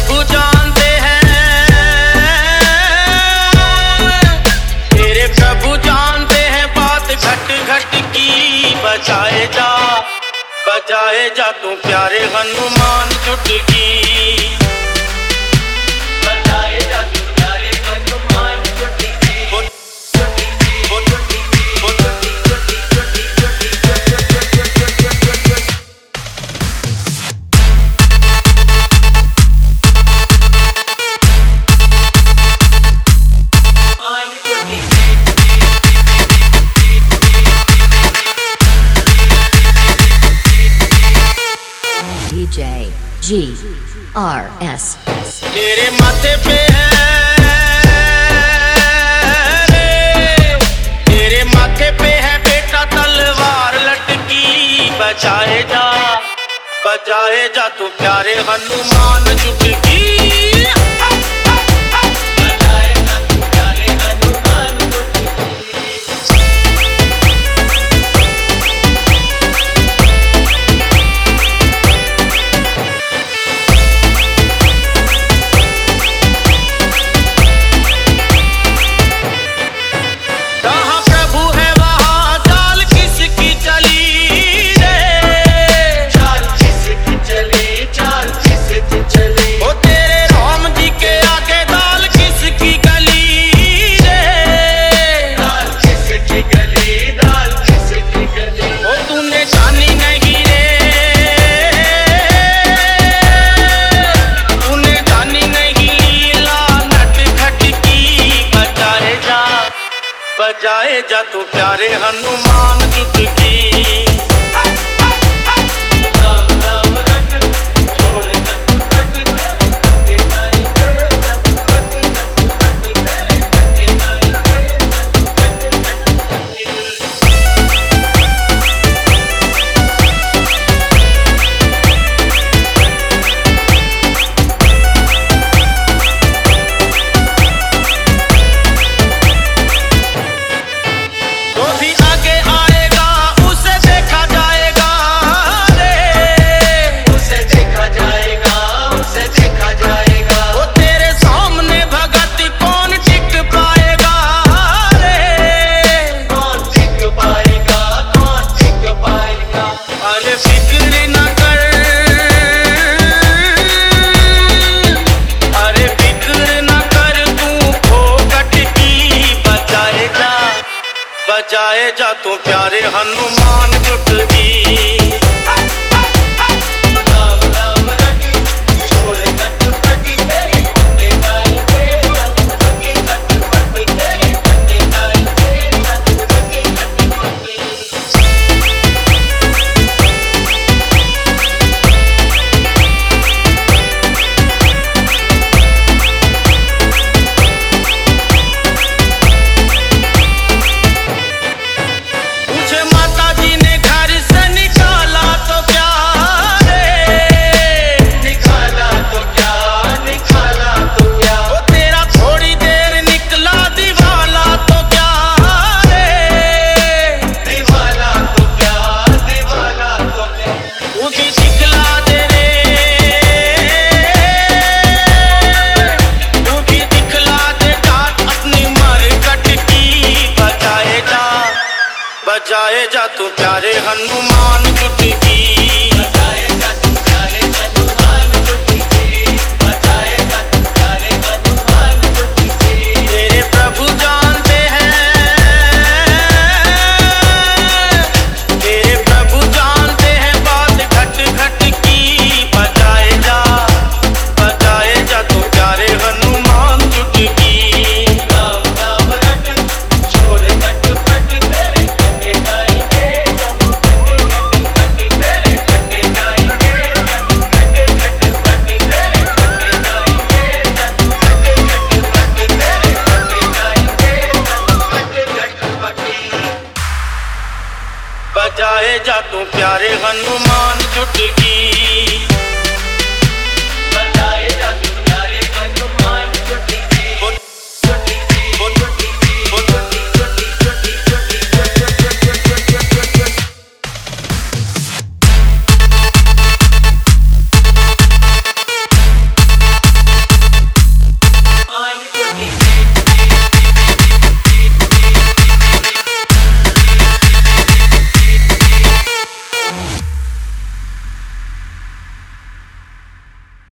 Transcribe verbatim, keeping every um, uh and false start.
प्रभु जानते हैं, तेरे प्रभु जानते हैं बात घट घट की। बजाए जा बजाए जा तू प्यारे हनुमान चुटकी, बजाए जा तू प्यारे हनुमान चुटकी। D J G R S तेरे माथे पे है रे, तेरे माथे पे है बेटा तलवार लटकी। बजाए जा बजाए जा तू प्यारे हनुमान चुटकी। बजाए जा तू प्यारे हनुमान चुटकी। बजाए जा तू प्यारे हनुमान चुटकी। बजाए जा तू प्यारे हनुमान चुटकी। बजाए जा तू प्यारे हनुमान चुटकी। बजाए जा तू प्यारे हनुमान चुटकी। तेरे प्रभु जानते हैं, तेरे प्रभु जानते हैं बात घट घट की। बजाए जा बजाए जा तू प्यारे हनुमान चुटकी। बजाए जा तू प्यारे हनुमान चुटकी।